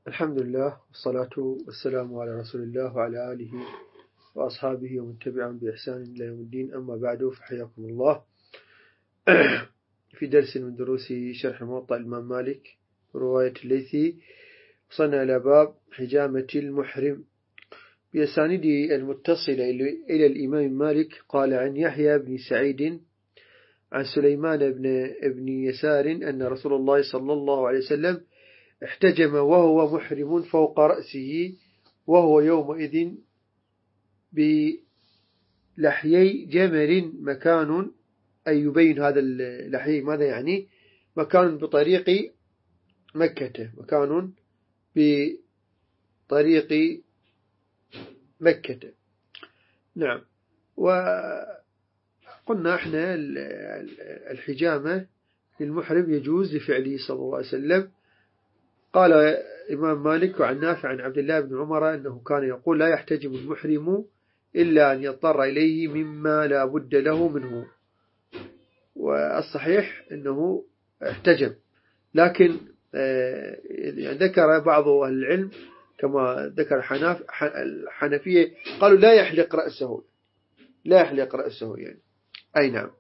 الحمد لله والصلاة والسلام على رسول الله وعلى آله وأصحابه ومن تبعهم بإحسان إلى يوم الدين. أما بعد فحياكم الله في درس من دروس شرح موطأ الإمام مالك رواية الليثي. وصلنا إلى باب حجامة المحرم بأسانيده المتصلة إلى الإمام مالك. قال عن يحيى بن سعيد عن سليمان بن يسار أن رسول الله صلى الله عليه وسلم احتجم وهو محرم فوق رأسه، وهو يومئذ بلحيي جمل مكان، أي يبين هذا اللحيي ماذا يعني؟ مكان بطريق مكة، مكان بطريق مكة. نعم. وقلنا احنا الحجامة للمحرم يجوز لفعله صلى الله عليه وسلم. قال الإمام مالك عن نافع عن عبد الله بن عمر أنه كان يقول: لا يحتجم المحرم إلا أن يضطر إليه مما لا بد له منه. والصحيح أنه احتجم، لكن ذكر بعض أهل العلم كما ذكر الحنفية قالوا لا يحلق رأسه، لا يحلق رأسه يعني. أي نعم.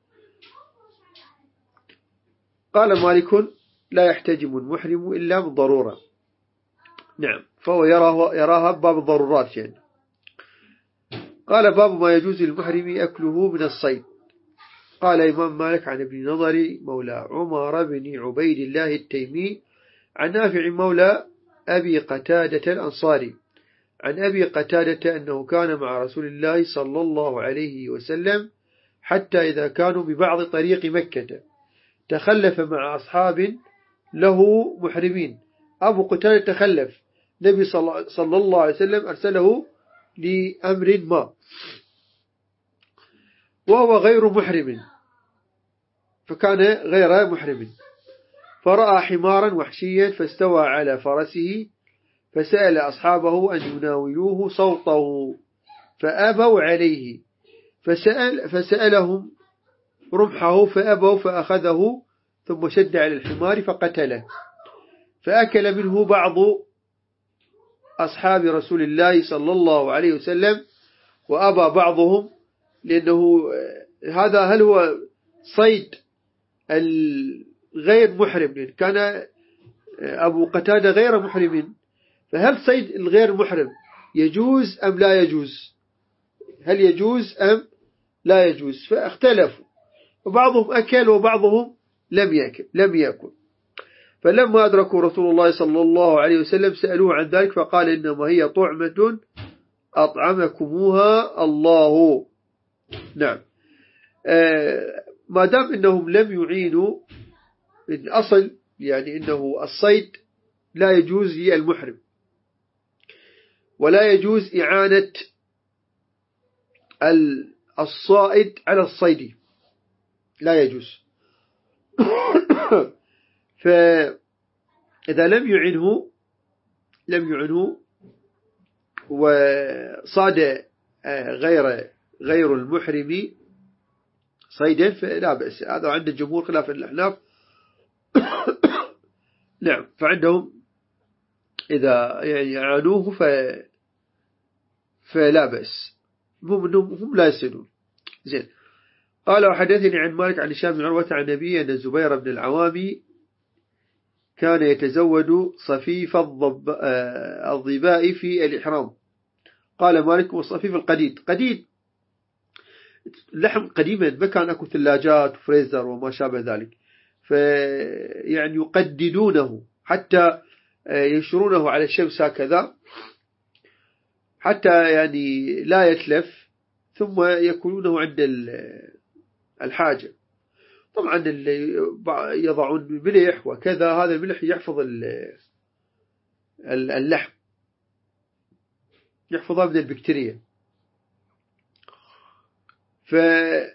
قال مالك: لا يحتجم المحرم إلا من ضرورة. نعم، فهو يراها باب الضرورات يعني. قال: باب ما يجوز للمحرم أكله من الصيد. قال إمام مالك عن ابن نضر مولى عمر بن عبيد الله التيمي عن نافع مولى أبي قتادة الأنصاري عن أبي قتادة أنه كان مع رسول الله صلى الله عليه وسلم حتى إذا كانوا ببعض طريق مكة تخلف مع أصحاب له محرمين. أبو قتادة تخلف، النبي صلى الله عليه وسلم أرسله لأمر ما وهو غير محرم، فكان غير محرم، فرأى حمارا وحشيا فاستوى على فرسه فسأل أصحابه أن يناولوه صوته فأبوا عليه، فسألهم رمحه فأبوا فأخذه ثم شد على الحمار فقتله، فأكل منه بعض أصحاب رسول الله صلى الله عليه وسلم وأبى بعضهم، لأنه هذا هل هو صيد الغير محرم؟ كان أبو قتادة غير محرم، فهل صيد الغير محرم يجوز أم لا يجوز؟ هل يجوز أم لا يجوز؟ فاختلفوا، وبعضهم أكل وبعضهم لم يأكل. فلما أدركوا رسول الله صلى الله عليه وسلم سألوه عن ذلك فقال: إنما هي طعمة أطعمكموها الله. نعم. ما دام إنهم لم يعينوا الأصل، يعني إنه الصيد لا يجوز للمحرم، ولا يجوز إعانة الصائد على الصيد، لا يجوز. فإذا لم يعنه وصاد غير المحرم صيدا فلا بأس. هذا عند الجمهور خلاف الأحناف. نعم، فعندهم إذا يعني أعانوه فلا بأس، هم لا يصيدون. زين. قال: وحدثني عن مالك عن هشام بن عروة عن النبي أن الزبير بن العوام كان يتزود صفيف الظباء في الإحرام. قال مالك: والصفيف القديد. قديد لحم قديما، ما كان أكو ثلاجات وفريزر وما شابه ذلك، فيعني يقددونه حتى ينشرونه على الشمس هكذا حتى يعني لا يتلف، ثم يأكلونه عند الحاجة. طبعا يضعون ملح وكذا، هذا الملح يحفظ اللحم، يحفظها من البكتيريا. فقال: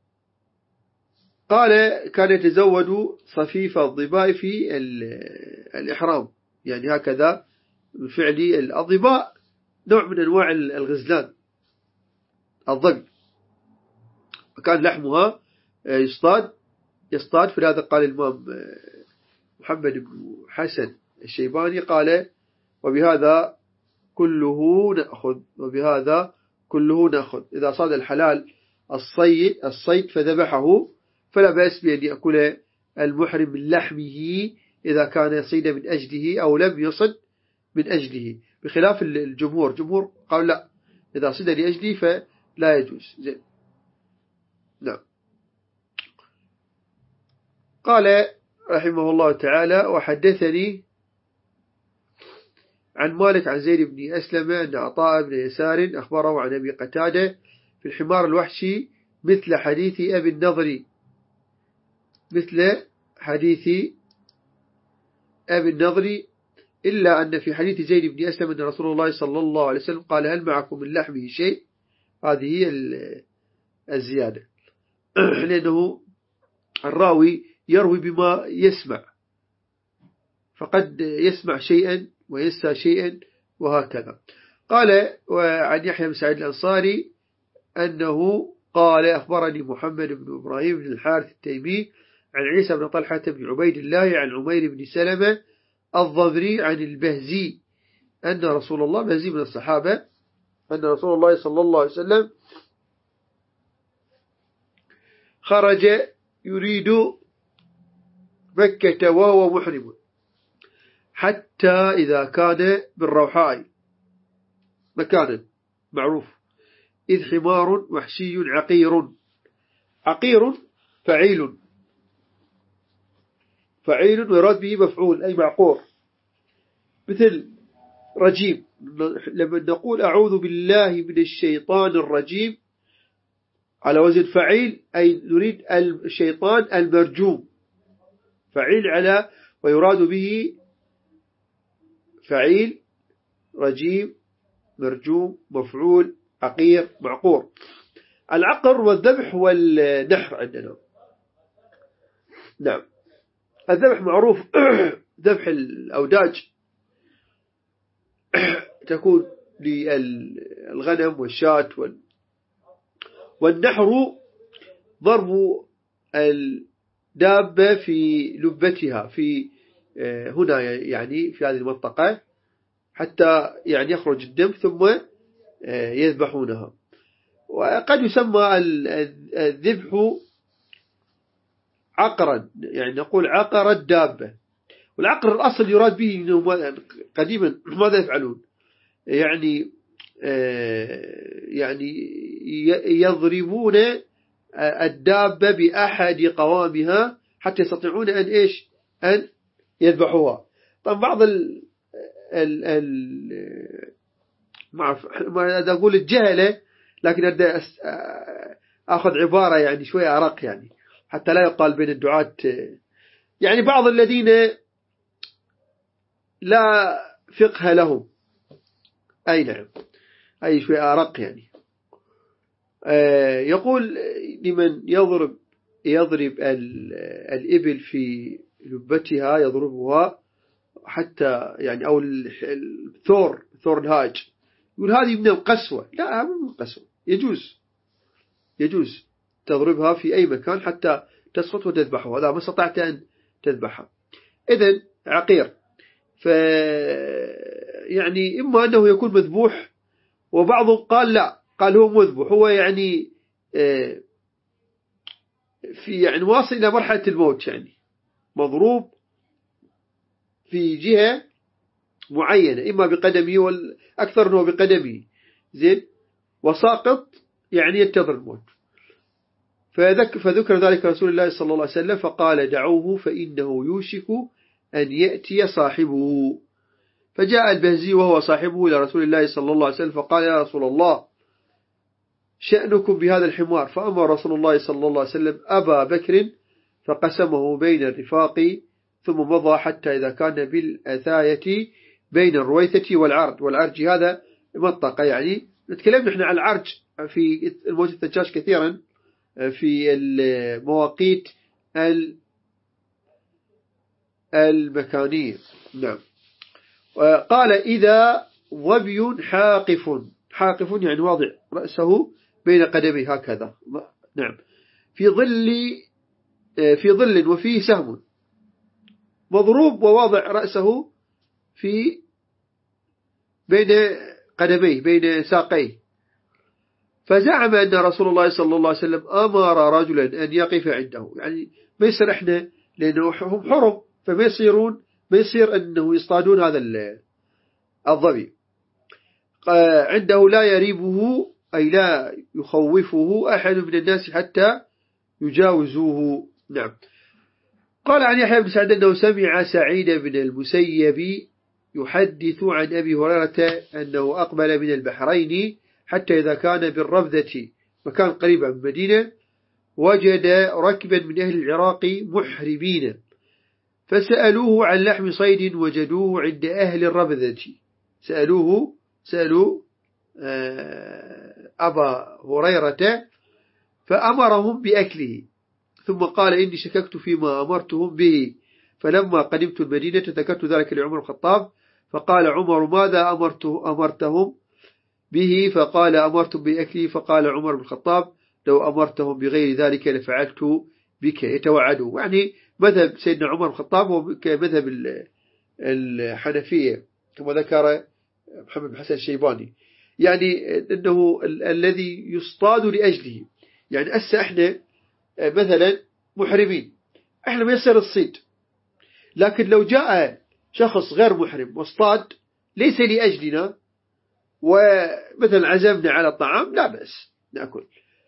كان يتزود صفيف الظباء في الإحرام، يعني هكذا فعلي. الظباء نوع من أنواع الغزلان، الظبي، وكان لحمها يصطاد. فلهذا قال الإمام محمد بن حسن الشيباني قال: وبهذا كله نأخذ إذا صاد الحلال الصيد فذبحه فلا بأس بأن يأكل المحرم من لحمه إذا كان صيد من أجله أو لم يصد من أجله، بخلاف الجمهور قال لا، إذا صيد لأجله فلا يجوز. زين. نعم. قال رحمه الله تعالى: وحدثني عن مالك عن زيد بن أسلم أن عطاء بن يسار أخبره عن أبي قتادة في الحمار الوحشي مثل حديث أبي النضر إلا أن في حديث زيد بن أسلم أن رسول الله صلى الله عليه وسلم قال: هل معكم من لحمه شيء؟ هذه هي الزيادة. لأنه الراوي يروي بما يسمع، فقد يسمع شيئا وينسى شيئا وهكذا. قال: وعن يحيى بن سعيد الأنصاري أنه قال: أخبرني محمد بن إبراهيم بن الحارث التيمي عن عيسى بن طلحة بن عبيد الله عن عمير بن سلمة الضبري عن البهزي أن رسول الله، بهزي من الصحابة، أن رسول الله صلى الله عليه وسلم خرج يريد مكة وهو محرم حتى إذا كان بالروحاء مكانا معروف إذ حمار وحشي عقير فعيل ويراد به مفعول أي معقور، مثل رجيم. لما نقول أعوذ بالله من الشيطان الرجيم على وزن فعيل أي نريد الشيطان المرجوم، فعيل على ويراد به فعيل رجيم مرجوم مفعول عقير معقور. العقر والذبح والنحر عندنا. نعم. الذبح معروف ذبح الأوداج تكون للغنم والشاة والنحر ضرب الدابة في لبتها في هنا يعني في هذه المنطقة حتى يعني يخرج الدم ثم يذبحونها. وقد يسمى الذبح عقرا، يعني نقول عقر الدابة. والعقر الأصل يراد به قديما ماذا يفعلون؟ يعني يضربون الدابة بأحد قوامها حتى يستطيعون أن يذبحوها. طبعا بعض ما أقول الجهلة، لكن أخذ عبارة يعني شوية أرق يعني حتى لا يقال بين الدعاة، يعني بعض الذين لا فقه لهم، أي نعم، أي شوية أرق يعني. يقول لمن يضرب الإبل في لبتها يضربها حتى يعني أو الثور الهاج، يقول هذه من القسوة. لا، من القسوة، يجوز تضربها في أي مكان حتى تسقط وتذبحها، هذا ما استطعت أن تذبحها. إذن عقير، يعني إما أنه يكون مذبوح، وبعضهم قال لا، قال هو مذبوح، هو يعني في يعني واصل إلى مرحلة الموت، يعني مضروب في جهة معينة، إما بقدمه والأكثر أنه بقدمه، زين، وساقط يعني ينتظر الموت. فذكر ذلك رسول الله صلى الله عليه وسلم فقال: دعوه فإنه يوشك أن يأتي صاحبه. فجاء البهزي وهو صاحبه إلى رسول الله صلى الله عليه وسلم فقال: يا رسول الله، شأنكم بهذا الحمار؟ فأمر رسول الله صلى الله عليه وسلم أبا بكر فقسمه بين الرفاق ثم مضى حتى إذا كان بالأثاية بين الرويثة والعرج هذا منطقة، يعني نتكلم نحن عن العرج في الموجود الثجاج كثيرا في المواقيت المكانية. نعم. قال: إذا ظبي حاقف يعني واضع رأسه بين قدميه هكذا، نعم، في ظل وفيه سهم، مضروب وواضع رأسه في بين قدميه بين ساقيه. فزعم أن رسول الله صلى الله عليه وسلم أمر رجلا أن يقف عنده، يعني ما يصير إحنا لأنه هم حرم، فما يصير أنه يصطادون هذا الظبي عنده، لا يريبه أي لا يخوفه أحد من الناس حتى يجاوزوه. نعم. قال عن يحيى بن سعد أنه سمع سعيد بن المسيب يحدث عن أبي هريرة أنه أقبل من البحرين حتى إذا كان بالربذة مكان قريب من المدينة وجد ركبا من أهل العراق محرمين، فسألوه عن لحم صيد وجدوه عند أهل الربذة. سألوا أبا هريرة فأمرهم بأكله، ثم قال إني شككت فيما أمرتهم به، فلما قدمت المدينة ذكرت ذلك لعمر الخطاب، فقال عمر ماذا أمرتهم به؟ فقال أمرتم بأكله. فقال عمر بن الخطاب لو أمرتهم بغير ذلك لفعلت بك. يتوعدوا، يعني مذهب سيدنا عمر بن الخطاب هو كمذهب الحنفية كما ذكر محمد بن حسن الشيباني، يعني أنه الذي يصطاد لأجله. يعني احنا مثلا محرمين، احنا ما يصير الصيد، لكن لو جاء شخص غير محرم واصطاد ليس لأجلنا ومثلا عزمنا على الطعام لا بأس نأكل.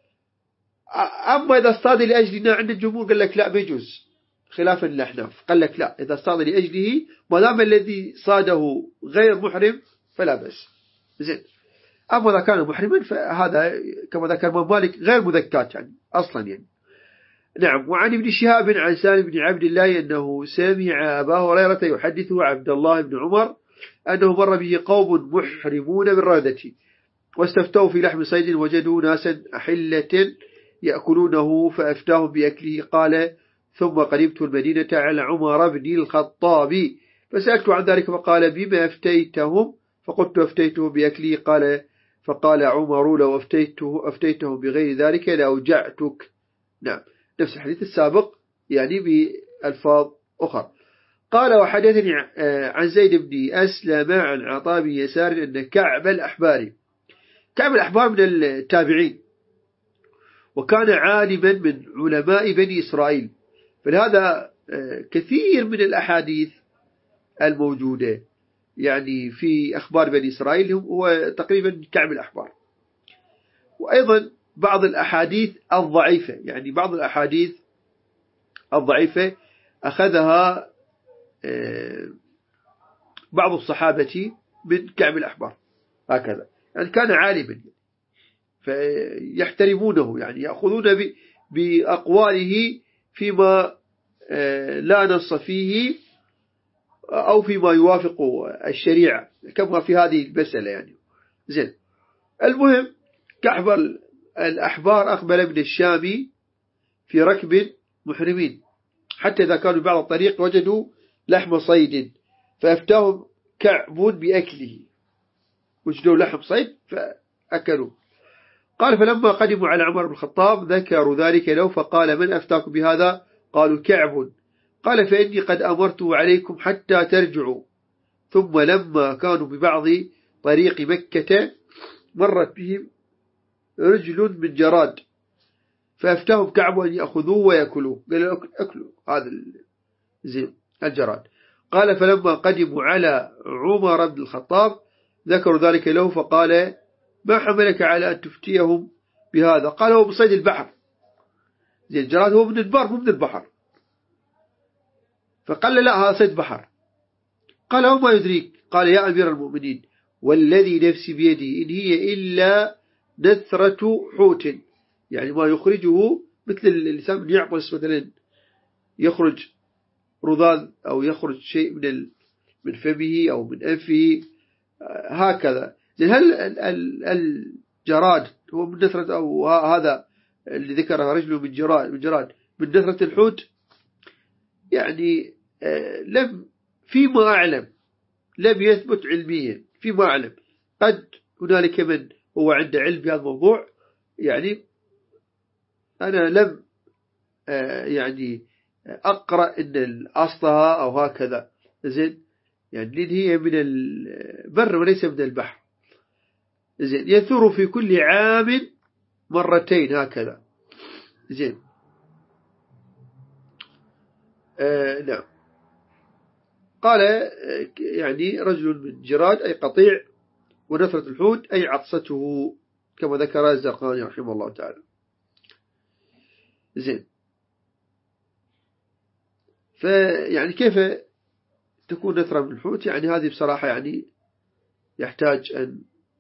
أما إذا اصطاد لأجلنا عند الجمهور قال لك لا بيجوز، خلافا للأحناف قال لك لا، إذا اصطاد لأجله ما دام الذي صاده غير محرم فلا بأس. زين. أما إذا كان محرما فهذا كما ذكر مالك غير مذكات يعني أصلا يعني. نعم. وعن ابن شهاب عن سالم بن عبد الله أنه سمع أبا هريرة يحدث عبد الله بن عمر أنه مر به قوم محرمون بالردة واستفتوا في لحم صيد وجدوا ناسا أحلة يأكلونه فأفتاهم بأكله. قال ثم قربت المدينة على عمر بن الخطاب فسألت عن ذلك فقال بما أفتيتهم؟ فقلت أفتيته بأكله. فقال عمر لو أفتيتهم بغير ذلك لأوجعتك. نعم. نفس الحديث السابق يعني بألفاظ أخرى. قال وحدثني عن زيد بن أسلم عن عطاء بن يسار أن كعب الأحبار من التابعين، وكان عالما من علماء بني إسرائيل، فلهذا كثير من الأحاديث الموجودة يعني في أخبار بني إسرائيل هو تقريبا كعب الأحبار. وأيضا بعض الأحاديث الضعيفة، يعني بعض الأحاديث الضعيفة أخذها بعض الصحابة من كعب الأحبار هكذا، يعني كان عالما فيحترمونه، يعني يأخذون بأقواله فيما لا نص فيه أو فيما يوافق الشريعة كما في هذه المسألة يعني. زين. المهم كعب الأحبار أقبل من الشام في ركب محرمين حتى إذا كانوا بعض الطريق وجدوا لحم صيد فأفتاهم كعب بأكله، وجدوا لحم صيد فأكلوا. قال فلما قدموا على عمر بن الخطاب ذكروا ذلك له فقال من أفتاكم بهذا؟ قالوا كعب. قال فإني قد أمرت عليكم حتى ترجعوا. ثم لما كانوا ببعض طريق مكة مرت بهم رجل من جراد فأفتاهم كعب أن يأخذوه ويأكلوه، قالوا أكلوا هذا الجراد. قال فلما قدموا على عمر بن الخطاب ذكروا ذلك له فقال ما حملك على أن تفتيهم بهذا؟ قال هو بصيد البحر، الجراد هو من البر مو من البحر. فقال لا هذا صيد بحر. قال وما يدريك؟ قال يا أمير المؤمنين والذي نفسي بيدي إن هي إلا نثرة حوت، يعني ما يخرجه مثل الإنسان يعطس مثلا يخرج رذاذ أو يخرج شيء من فمه أو من أنفه هكذا. هل الجراد هو من نثرة أو هذا اللي ذكره رجل من جراد من نثرة الحوت؟ يعني فيما أعلم لم يثبت علميا، فيما أعلم. قد هنالك من هو عنده علم بهذا الموضوع، يعني أنا لم يعني أقرأ إن أصلها أو هكذا. زين. يعني لأن هي من البر وليس من البحر. زين يثور في كل عام مرتين هكذا. زين نعم. قال يعني رجل من جراد أي قطيع، ونفرة الحوت أي عطسته، كما ذكر الزرقاني رحمه الله تعالى. زين فيعني كيف تكون نثرة من الحوت؟ يعني هذه بصراحة يعني يحتاج أن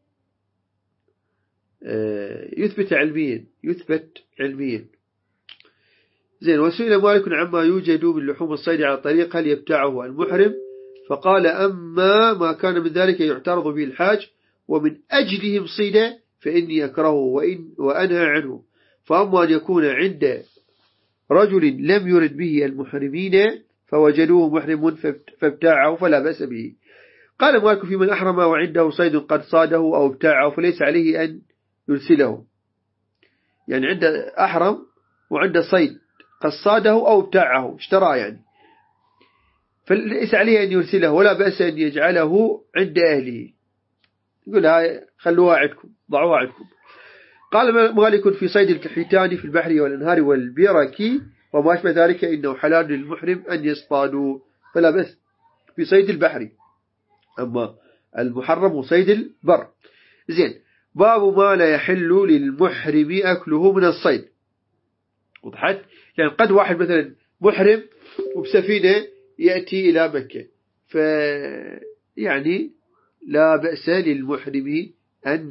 يثبت علميا. زين وسئل مالك عما يوجد من لحوم الصيد على الطريق هل يبتاعه المحرم؟ فقال أما ما كان من ذلك يعترض به الحاج ومن أجلهم صيدا فإني أكرهه وأنهى عنه. فأما أن يكون عند رجل لم يرد به المحرمين فوجدوه محرم فابتاعه فلا بأس به. قال مالك في من أحرم وعنده صيد قد صاده أو ابتاعه فليس عليه أن يرسله. يعني عند أحرم وعنده صيد قد صاده أو ابتاعه اشترى يعني، فليس عليه أن يرسله ولا بأس أن يجعله عند أهله، يقول هاي خلوها عندكم ضعوها عندكم. قال مالك في صيد الحيتان في البحر والأنهار والبرك وما أشبه ذلك إنه حلال للمحرم أن يصطادوا فلا بأس في صيد البحر، أما المحرم صيد البر. زين باب ما لا يحل للمحرم أكله من الصيد. وضحت؟ يعني قد واحد مثلا محرم وبسفينة يأتي إلى مكة، يعني لا بأس للمحرم أن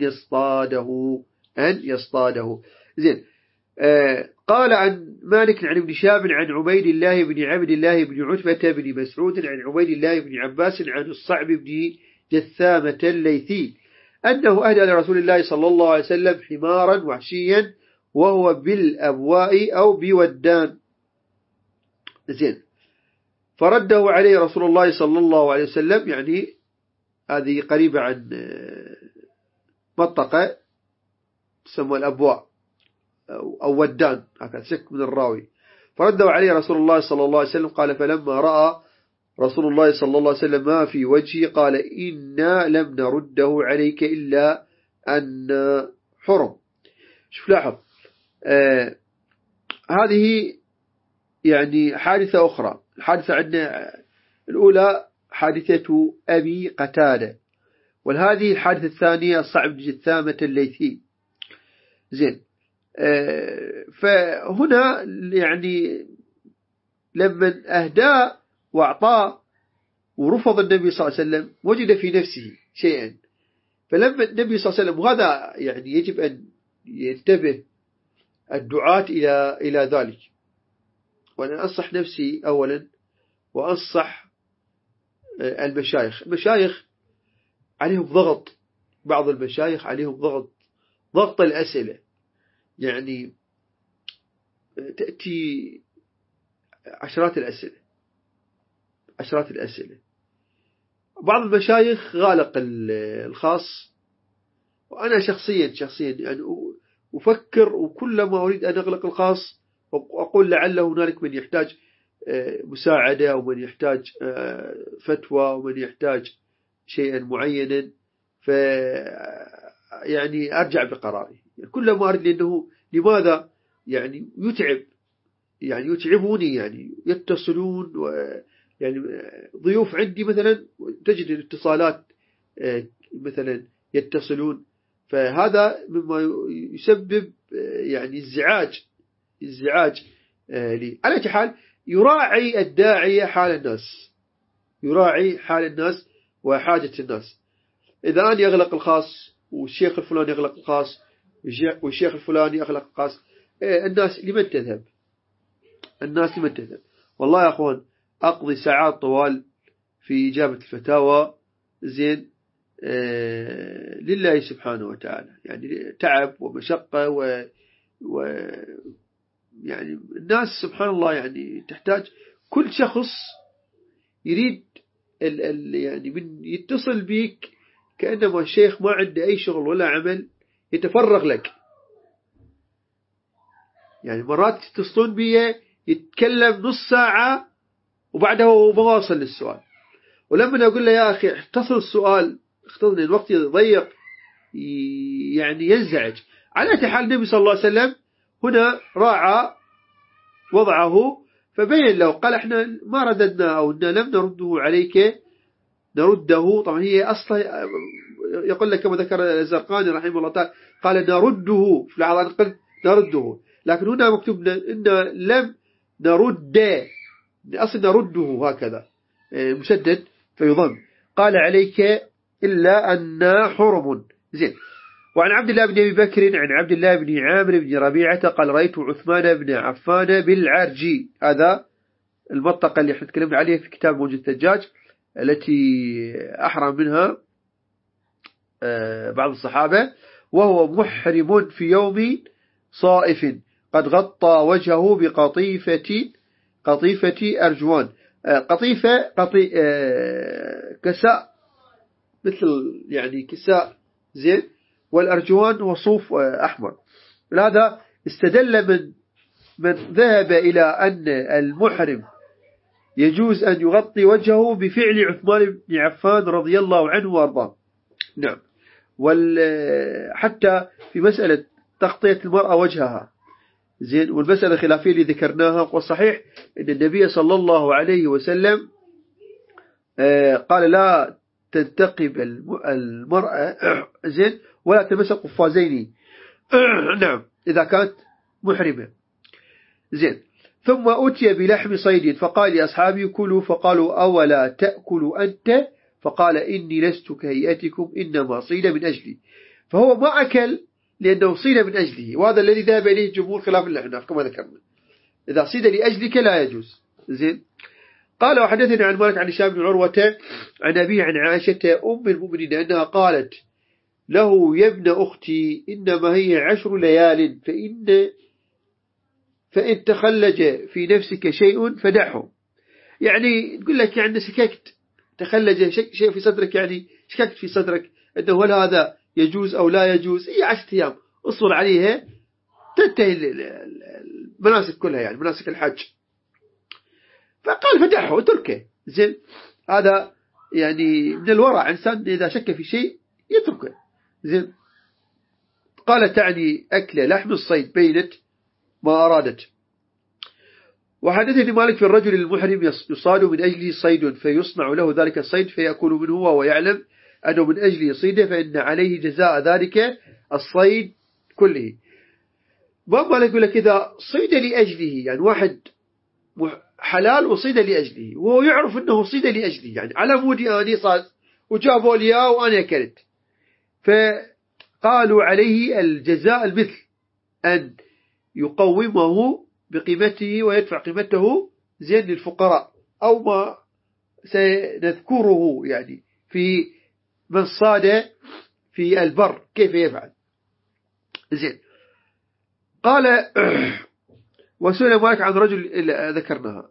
يصطاده. زين قال عن مالك عن ابن شهاب عن عبيد الله بن عبد الله بن عتبة بن مسعود عن عبيد الله بن عباس عن الصعب بن جثامة الليثي أنه أهدى لرسول الله صلى الله عليه وسلم حمارا وحشيا وهو بالأبواء أو بودان. زين فرده عليه رسول الله صلى الله عليه وسلم، يعني هذه قريبة عن منطقة تسمى الأبواء أو ودان، هكذا شك من الراوي. فرده عليه رسول الله صلى الله عليه وسلم قال فلما رأى رسول الله صلى الله عليه وسلم ما في وجهه قال إنا لم نرده عليك إلا أن حرم. شوف لاحظ هذه يعني حادثة أخرى. الحادثة عندنا الأولى حادثة أبي قتادة، وهذه الحادثة الثانية الصعب جثامة الليثي. زين فهنا يعني لما أهدى وأعطاه ورفض النبي صلى الله عليه وسلم وجد في نفسه شيئا، فلما النبي صلى الله عليه وسلم، وهذا يعني يجب أن ينتبه الدعاة إلى ذلك، وأنا أنصح نفسي أولا وأنصح المشايخ عليهم ضغط، بعض المشايخ عليهم ضغط الأسئلة، يعني تأتي عشرات الأسئلة. بعض المشايخ غالق الخاص، وأنا شخصيا يعني أفكر وكلما أريد أن أغلق الخاص وأقول لعل هنالك من يحتاج مساعدة ومن يحتاج فتوى ومن يحتاج شيئا معينا، يعني أرجع بقراري. يعني كلما أريد، لأنه لماذا يعني يتعبوني، يعني يتصلون، يعني ضيوف عندي مثلا تجد الاتصالات مثلا يتصلون، فهذا مما يسبب يعني ازعاج لي. على أي حال يراعي الداعية حال الناس وحاجة الناس. إذا أن يغلق الخاص والشيخ الفلاني يغلق الخاص والشيخ الفلاني يغلق الخاص، الناس لمن تذهب؟ والله يا أخوان أقضي ساعات طوال في إجابة الفتاوى، زين لله سبحانه وتعالى، يعني تعب ومشقة يعني الناس سبحان الله يعني تحتاج. كل شخص يريد يعني من يتصل بك كأنما الشيخ ما عنده أي شغل ولا عمل يتفرغ لك. يعني مرات تتصلون بي يتكلم نص ساعة وبعدها هو مواصل للسؤال، ولما نقول له يا أخي اختصر السؤال، اختصر الوقت ضيق، يعني ينزعج. على حال النبي صلى الله عليه وسلم هنا راعى وضعه، فبين له قال احنا ما رددنا أو لم نرده عليك، نرده. طبعا هي أصلا يقول لك كما ذكر الزرقاني رحمه الله تعالى قال نرده، في العظام قلت نرده، لكن هنا مكتوب إن لم نرد، أصل نرده هكذا مسدد فيضم. قال عليك إلا أن حرم. زين. وعن عبد الله بن أبي بكر عن عبد الله بن عامر بن ربيعة قال رأيت عثمان بن عفان بالعرجي، هذا المنطقة اللي احنا تكلمنا عليها في كتاب موجة الثجاج التي أحرم منها بعض الصحابة، وهو محرم في يوم صائف قد غطى وجهه قطيفة أرجوان. كساء، مثل يعني كساء زين، والأرجوان هو صوف أحمر. هذا استدل من ذهب إلى أن المحرم يجوز أن يغطي وجهه بفعل عثمان بن عفان رضي الله عنه وارضاه. نعم. حتى في مسألة تغطية المرأة وجهها زين، والمسألة الخلافية اللي ذكرناها، والصحيح أن النبي صلى الله عليه وسلم قال لا تنتقب المرأة زين ولا تمس قفازين نعم إذا كانت محرمة زين. ثم أتي بلحم صيد فقال لأصحابي كلوا، فقالوا أولا تأكل أنت؟ فقال إني لست كهيئتكم إنما صيد من أجلي. فهو ما أكل لأنه صيد من أجله، وهذا الذي ذهب إليه الجمهور خلاف الأحناف كما ذكرنا، إذا صيد لأجلك لا يجوز. زين. قال وحدثني عن مالك عن هشام بن عروة عن أبيه عن عائشة أم المؤمنين أنها قالت له يا ابن أختي إنما هي 10 ليال، فإن تخلج في نفسك شيء فدعه. يعني تقول لك يعني شككت، تخلج شيء في صدرك، يعني شككت في صدرك أنه هل هذا يجوز أو لا يجوز، هي 10 أيام اصبر عليها تنتهي المناسك كلها، يعني مناسك الحج. فقال فدعه اتركه. زين. هذا يعني من الورع، إنسان إذا شك في شيء يتركه. زين. قال تعني أكل لحم الصيد، بينت ما أرادت. وحدثني مالك في الرجل المحرم يصاد من أجله صيد فيصنع له ذلك الصيد فيأكل منه وهو يعلم أنه من أجله صيده، فإن عليه جزاء ذلك الصيد كله. ما مالك يقول لك إذا صيد لأجله، يعني واحد حلال وصيد لأجله وهو يعرف أنه صيد لأجله، يعني على مودي أني صاد وجابوا لي وأنا أكلت، فقالوا عليه الجزاء المثل أن يقومه بقيمته ويدفع قيمته زين للفقراء، أو ما سنذكره يعني في من صاد في البر كيف يفعل. زين. قال وسئل مالك عن رجل ذكرناها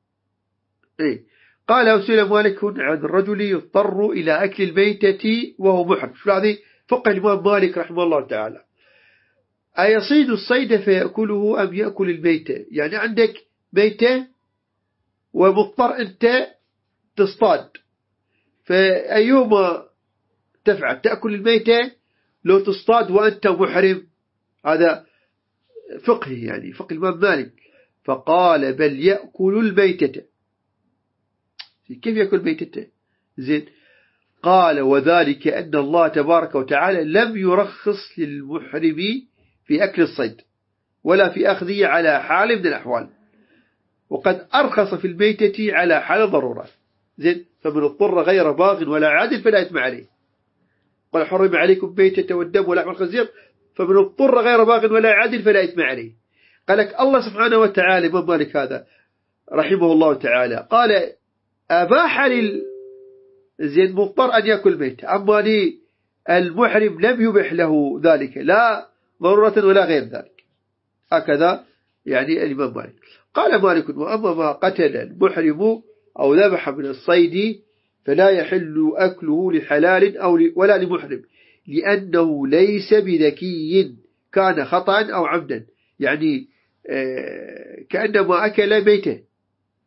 قال وسئل مالك عن الرجل يضطر إلى أكل الميتة وهو محرم. شو هذه فقه الإمام مالك رحمه الله تعالى، أيصيد الصيد فيأكله أم يأكل الميتة؟ يعني عندك ميتة ومضطر أنت تصطاد، فأيهما تفعل؟ تأكل الميتة لو تصطاد وأنت محرم؟ هذا فقه، يعني فقه الإمام مالك. فقال بل يأكل الميتة. كيف يأكل الميتة؟ زين. قال وذلك أن الله تبارك وتعالى لم يرخص للمحرم في أكل الصيد ولا في أخذه على حال من الأحوال، وقد أرخص في الميتة على حال الضرورة. زين. فمن اضطر غير باغ ولا عادل فلا إثم عليه. قال حرم عليكم ميتة والدم ولحم الخنزير، فمن اضطر غير باغ ولا عادل فلا إثم عليه. قال لك الله سبحانه وتعالى من مالك هذا رحمه الله تعالى قال أباح زين مضطر أن يأكل ميتة، أما لي المحرم لم يبح له ذلك لا ضرورة ولا غير ذلك. هكذا يعني الإمام مالك. قال مالك وأما ما قتل المحرم أو ذبح من الصيد فلا يحل أكله لحلال ولا لمحرم، لأنه ليس بذكي كان خطأ أو عمدا، يعني كأنما أكل ميتة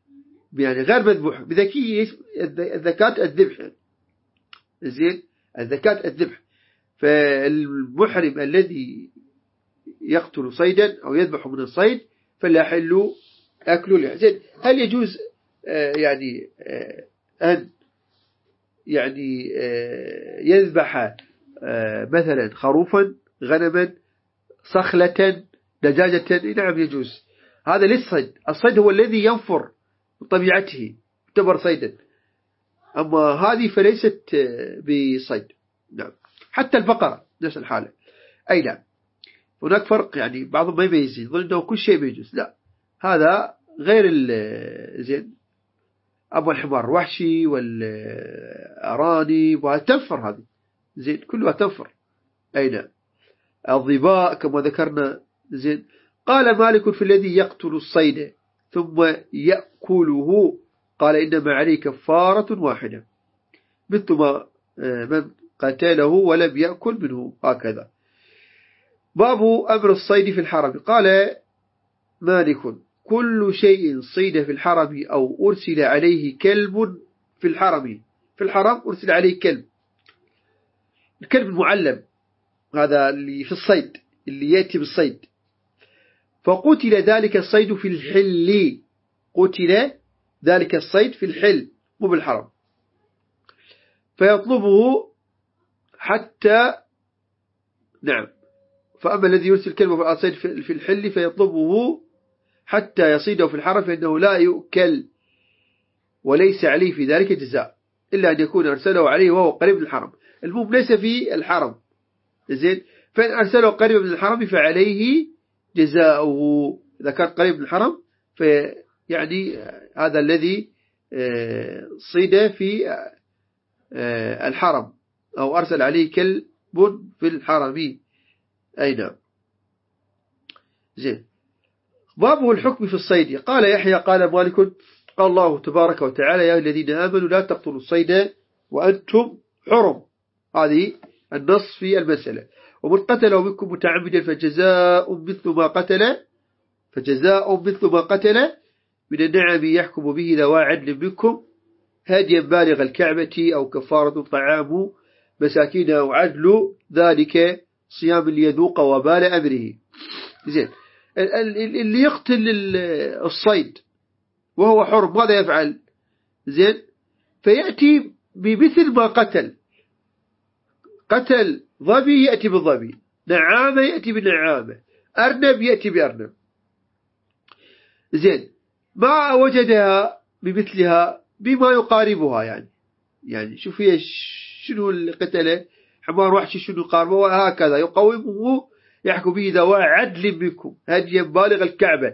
يعني غير مذبوح بذكية الذكاة الذبح. زين الذكاة الذبح. فالمحرم الذي يقتل صيدا أو يذبح من الصيد فلا يحل أكله. زين هل يجوز يعني أن يعني يذبح مثلا خروفا غنما صخلة دجاجة؟ نعم يجوز. هذا للصيد. الصيد هو الذي ينفر بطبيعته يعتبر صيدا، أما هذه فليست بصيد. نعم حتى البقرة نفس الحالة. أي نعم هناك فرق، يعني بعضهم ما يميزين يظن أنه كل شيء بيجوز، لا هذا غير زين. أما الحمار وحشي والأرانب وهذا تنفر، هذه زين كلها تنفر. أي نعم الظباء كما ذكرنا. زين قال مالك في الذي يقتل الصيد ثم يأكله قال إنما عليه كفارة واحدة مثل ما من قتله ولم يأكل منه. هكذا. باب أمر الصيد في الحرم. قال مالك كل شيء صيد في الحرم أو أرسل عليه كلب في الحرم. في الحرم أرسل عليه كلب، الكلب المعلم هذا اللي في الصيد اللي يأتي بالصيد، فقتل ذلك الصيد في الحل. قتل ذلك الصيد في الحل مو بالحرم، فيطلبه حتى نعم. فأما الذي يرسل كلبه في الصيد في الحل فيطلبه حتى يصيده في الحرم فإنه لا يؤكل وليس عليه في ذلك جزاء إلا أن يكون أرسله عليه وهو قريب من الحرم. المهم ليس في الحرم. زين فإن أرسله قريب من الحرم فعليه جزاؤه. إذا كان قريب من الحرم فيعني هذا الذي صيد في الحرم أو أرسل عليه كلب في الحرم. أي نعم. زين بابه الحكم في الصيد. قال يحيى قال مالك قال الله تبارك وتعالى يا الذين آمنوا لا تقتلوا الصيد وأنتم حرم. هذه النص في المسألة. ومن قتله منكم متعمدا فجزاء مثل ما قتل من النعم يحكم به ذوى عدل منكم هديا بالغ الكعبة أو كفارة طعام مساكين أو عدل ذلك صيام ليذوق وبال أمره. زين اللي يقتل الصيد وهو حر ماذا يفعل؟ زين فيأتي بمثل ما قتل ظبي يأتي بالظبي، نعامة يأتي بالنعامة، أرنب يأتي بأرنب. زين ما وجدها بمثلها بما يقاربها، يعني شوف هي شنو اللي قتله حمار وحشي شنو قاربه، وهكذا يقومه يحكم به ذوى عدل منكم هديا بالغ الكعبة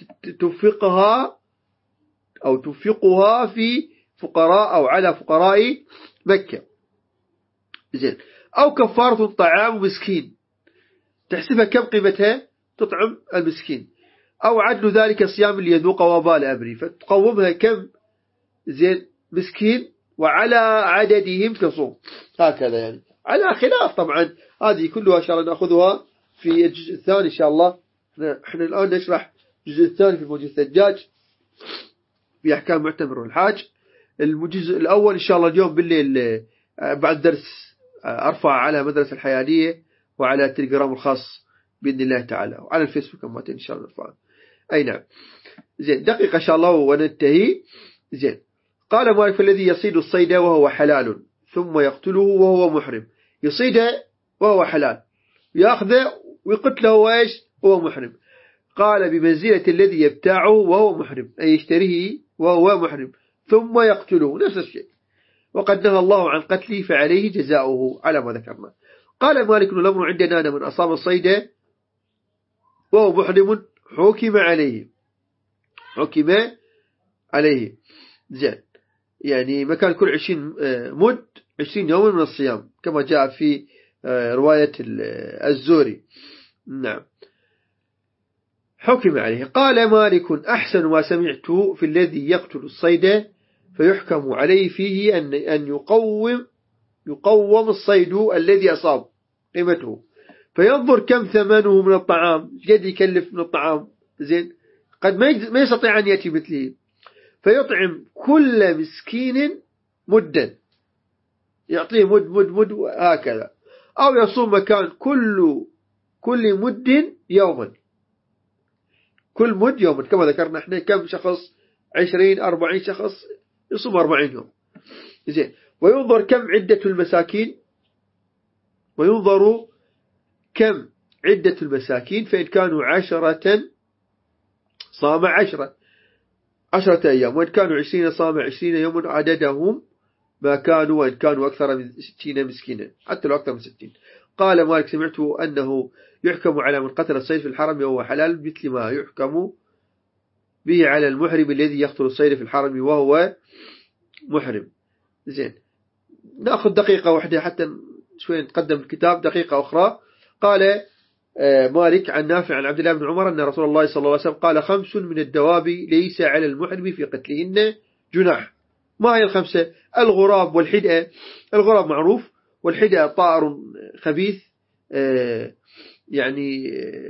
تنفقها في فقراء أو على فقراء مكة. زين أو كفارة طعام مسكين تحسبها كم قيمتها تطعم المسكين، أو عدل ذلك صيام ليذوق وبال أمري فتقومها كم زين مسكين وعلى عددهم تصوم. هكذا يعني على خلاف طبعا. هذه كلها إن شاء الله نأخذها في الجزء الثاني إن شاء الله. احنا الآن نشرح الجزء الثاني في موجز الثجاج في أحكام معتمر والحاج. الجزء الأول إن شاء الله اليوم بالليل بعد درس أرفع على مدرسة الحيادية وعلى التليجرام الخاص بإذن الله تعالى وعلى الفيسبوك إن شاء الله نرفع. أي نعم. زين دقيقة إن شاء الله وننتهي. زين قال مالك الذي يصيد الصيد وهو حلال ثم يقتله وهو محرم. يصيد وهو حلال يأخذه ويقتله وإيش وهو محرم. قال بمنزلة الذي يبتاعه وهو محرم أي يشتريه وهو محرم ثم يقتله نفس الشيء، وقد نهى الله عن قتله فعليه جزاؤه على ما ذكرنا. قال مالك الأمر عندنا أن من أصاب الصيد وهو محرم حكم عليه. زين يعني مكان كل 20 مد 20 يوم من الصيام كما جاء في رواية الزوري. نعم حكم عليه. قال مالك أحسن ما سمعت في الذي يقتل الصيد فيحكم عليه فيه أن يقوم الصيد الذي أصاب قيمته فينظر كم ثمنه من الطعام قد يكلف من الطعام. زين قد ما يستطيع أن يأتي مثله فيطعم كل مسكين مدا، يعطيه مد هكذا، أو يصوم مكان كل مد يوما، كل مد يوما، كما ذكرنا احنا كم شخص، 20 40 شخص، يصوم 40 يوم. زين. وينظر كم عدة المساكين، وينظر كم عدة المساكين، فإن كانوا 10 صام 10 أيام، وإن كانوا 20 صام 20 يوما، عددهم ما كانوا، وإن كانوا أكثر من 60 مسكينا، حتى لو أكثر من 60. قال مالك سمعت أنه يحكم على من قتل الصيد في الحرم وهو حلال مثل ما يحكم به على المحرم الذي يقتل الصيد في الحرم وهو محرم. زين. نأخذ دقيقة واحدة حتى شوي نتقدم الكتاب، دقيقة أخرى. قال مالك عن نافع عن عبد الله بن عمر أن رسول الله صلى الله عليه وسلم قال 5 من الدواب ليس على المحرم في قتلهن جناح. ما هي الخمسة؟ الغراب والحدأة. الغراب معروف، والحدأة طائر خبيث، يعني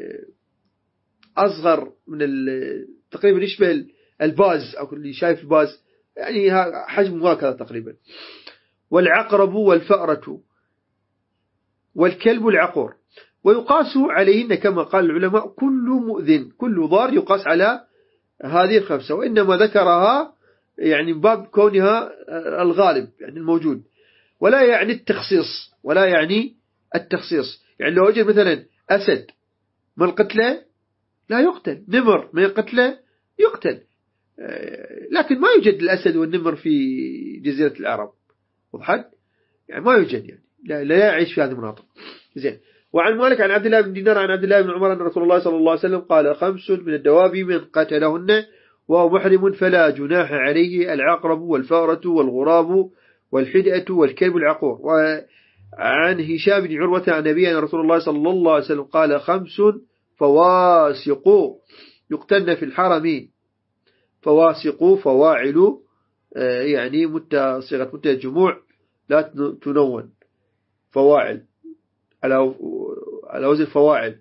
أصغر من تقريبا يشبه الباز، أو اللي شايف الباز، يعني حجم هكذا تقريبا. والعقرب والفأرة والكلب العقور. ويقاس عليهن كما قال العلماء كل مؤذن، كل ضار يقاس على هذه الخمسة، وإنما ذكرها يعني باب كونها الغالب يعني الموجود، ولا يعني التخصيص، ولا يعني التخصيص. يعني لو وجد مثلا أسد من قتله لا يقتل، نمر من قتله يقتل، لكن ما يوجد الأسد والنمر في جزيرة العرب، وضحت؟ يعني ما يوجد، يعني لا يعيش في هذه المناطق. زين. وعن مالك عن عبد الله بن دينار عن عبد الله بن عمر أن رسول الله صلى الله عليه وسلم قال 5 من الدواب من قتلهن وهو محرم فلا جناح عليه العقرب والفأرة والغراب والحدأة والكلب العقور. وعن هشام بن عروة عن نبينا رسول الله صلى الله عليه وسلم قال 5 فواسق يقتلن في الحرم. فواسق فواعل، يعني صيغة متى الجموع لا تنون، فواعل على وزن فواعل،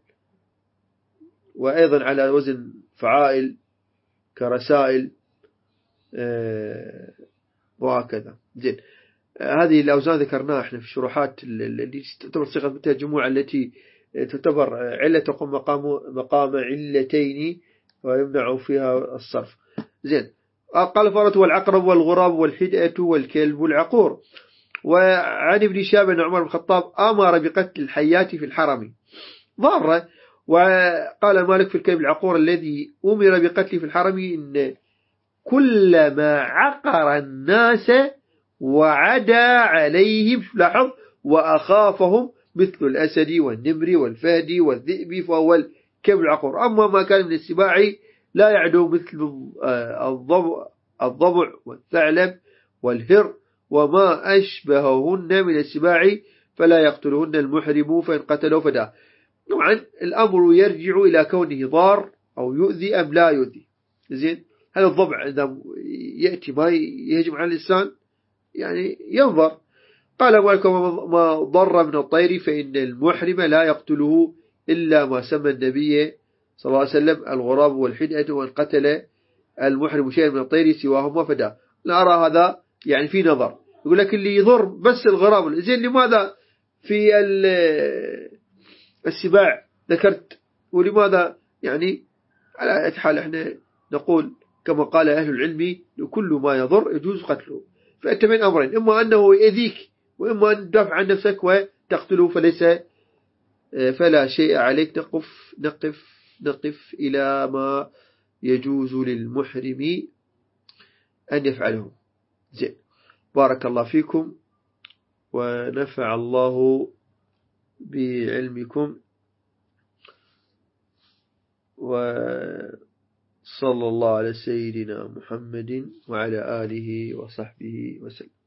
وأيضا على وزن فعائل كرسائل، وهكذا. زين. هذه الأوزان ذكرناها احنا في الشروحات اللي تعتبر صيغة متى الجموع، التي تعتبر علة تقوم مقام علتين ويمنع فيها الصرف. زين. قال فرت والعقرب والغراب والحدأة والكلب العقور. وعن ابن شهاب أن عمر بن الخطاب أمر بقتل الحيات في الحرم ضارة. وقال مالك في الكلب العقور الذي أمر بقتله في الحرم إن كل ما عقر الناس وعدا عليهم، لاحظ، وأخافهم مثل الأسد والنمر والفهد والذئب فهو الكلب العقور. أما ما كان من السباع لا يعدو مثل الضبع والثعلب والهر وما أشبههن من السباع فلا يقتلهن المحرم، فإن قتلوا فداه. طبعا الأمر يرجع إلى كونه ضار أو يؤذي أم لا يؤذي. زين. هذا الضبع عندما يأتي ما يهجم على الإنسان يعني ينظر. قال ما ضر من الطير فإن المحرم لا يقتله إلا ما سمى النبي صلى الله عليه وسلم الغراب والحدأة، وإن قتل المحرم شيئا من الطير سواهما فداه. نرى هذا يعني في نظر، يقول لك اللي يضر بس الغراب. زين، لماذا في السباع ذكرت، ولماذا يعني؟ على أي حال احنا نقول كما قال أهل العلم لكل ما يضر يجوز قتله. فأنت من أمرين، إما أنه يأذيك وإما أن تدافع عن نفسك وتقتله، فلا شيء عليك. نقف إلى ما يجوز للمحرم أن يفعله. زين. بارك الله فيكم ونفع الله بعلمكم، وصلى الله على سيدنا محمد وعلى آله وصحبه وسلم.